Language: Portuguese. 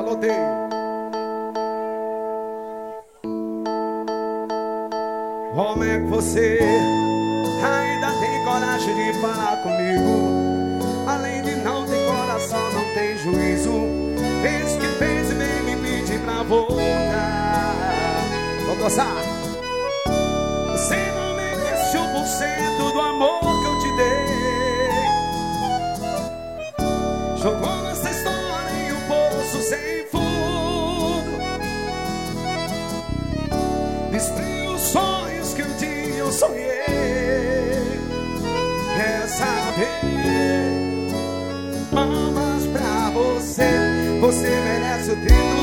Alô, Dei. Como é que você ainda tem coragem de falar comigo? Além de não ter coração, não tem juízo. Fez o que fez e vem me pedir pra voltar. Vou gozar. Você não merece 1% do amor que eu te dei. Jogou nessa história em um poço sem fundo. Destruiu os sonhos que um dia eu sonhei. Essa vez, mamas pra você. Você merece o título